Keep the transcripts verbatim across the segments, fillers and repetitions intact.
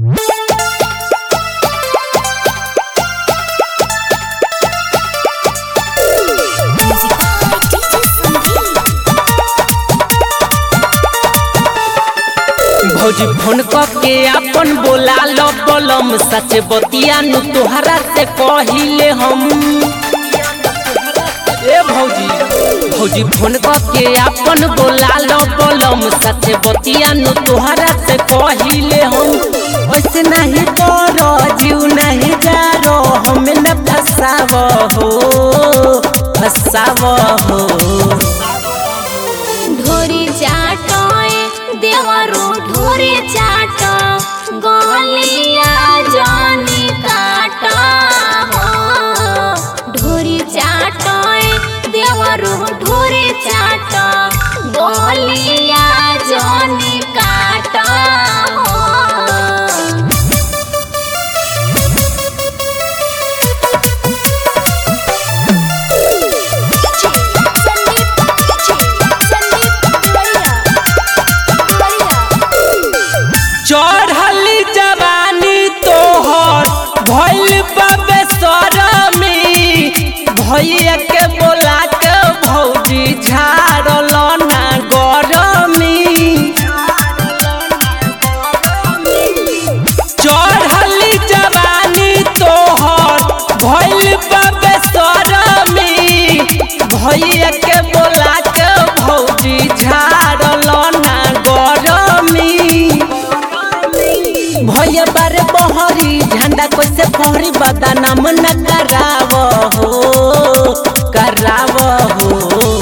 भौजी फोन के अपन बोला लो बलम सच बतिया नु तोहरा से कहिले हम। ए भौजी भौजी फोन के अपन बोला लो बलम सच बतिया नु तोहरा से कहिले हम। ऐसे नहीं करो जीव नहीं जारो हमें न फसाव हो फसाव हो। ढोरी चाटो देवरो ढोरी चाटो गलिया जानी काटा हो। ढोरी चाटो देवरो ढोरी चाटो गलिया जानी काटा हो। चढ़ली जवानी तोहर भइल बाबे सरमी भैया के बोला के भौजी झाड़ल ना गरमी। चढ़ली जवानी तोहर भइल बाबे सरमी भैया के बोला के भौजी झाड़ल ना गरमी। भैया बारे बहरी झंडा कैसे फहरी बदनाम न कराव हो कराव हो।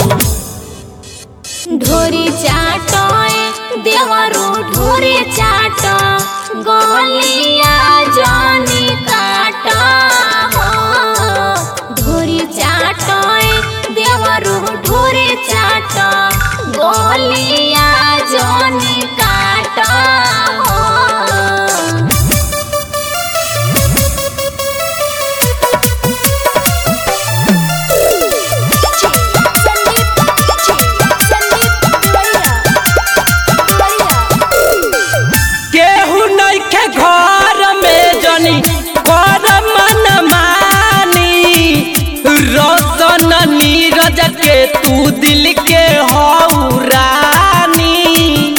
ढोरी चाटो देवरो ढोरी चाटो गलिया जानी काटा हो। ढोरी चाटो देवरो ढोरी चाटो गलिया जानी काटा हो। नीरज के तू दिल के हो रानी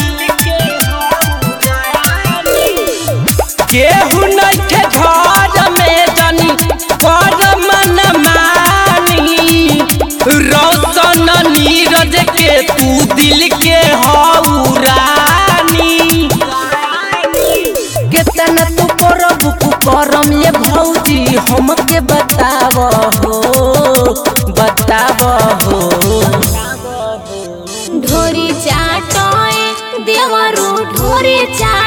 केहू नइखे घर में जनी कर मन मानी। रोशन नीरज के तू दिल के हो रानी। कितना तू करब करम ये भौजी हमके बताव हो बताव हो। ढोरी चाटो देवरो ढोरी चाटो